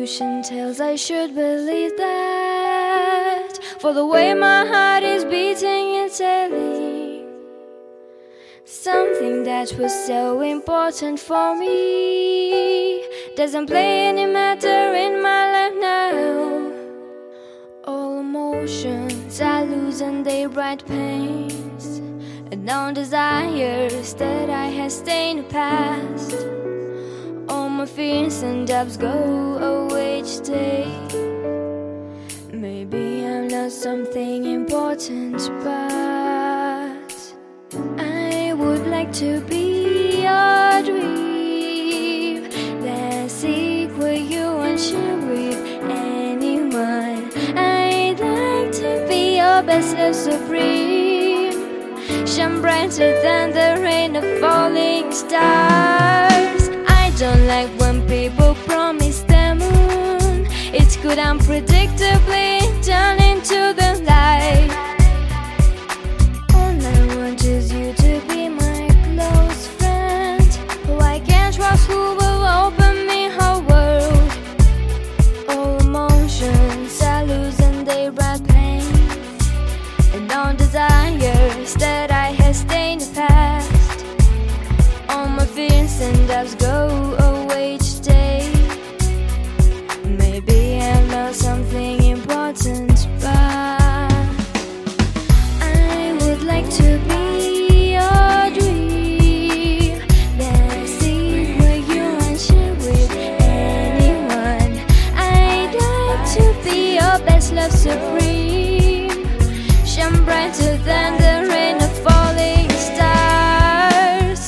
ocean tales, I should believe that. For the way my heart is beating, it's telling something that was so important for me doesn't play any matter in my life now. All emotions I lose and they bright pains, and no desires that I had stay in the past. All my fears and doubts go away each day. Maybe I'm not something important, but I would like to be your dream. That secret you won't share with anyone. I'd like to be your best love supreme, shine brighter than the rain of falling stars. I don't like when people promise the moon. It could unpredictably turn into the light. All I want is you to be my close friend, who I can trust, who will open me her world. All emotions I lose and they brought pain, and all desires that I had stay in the past. All my fears and doubts go away each day. Maybe I'm not something important, but I would like to be your dream. That secret you won't share with anyone. I'd like to be your best love supreme, shine brighter than the rain of falling stars.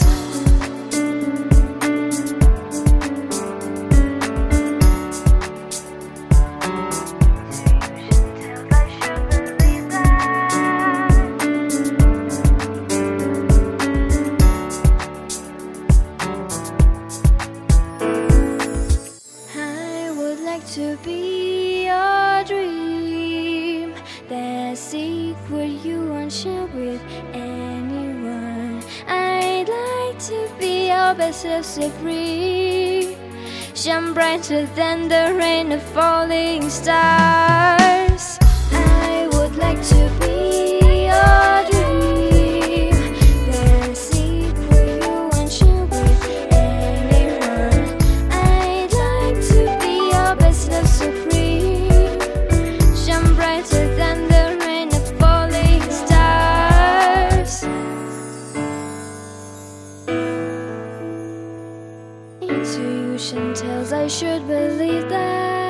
I would like to be your dream. That secret you won't share with anyone. I'd like to be your best love supreme, shine brighter than the rain of falling stars. I would like to be your dream. That secret you won't share with anyone. I'd like to be your best love supreme, shine brighter than the rain of falling stars. Intuition tells I should believe that.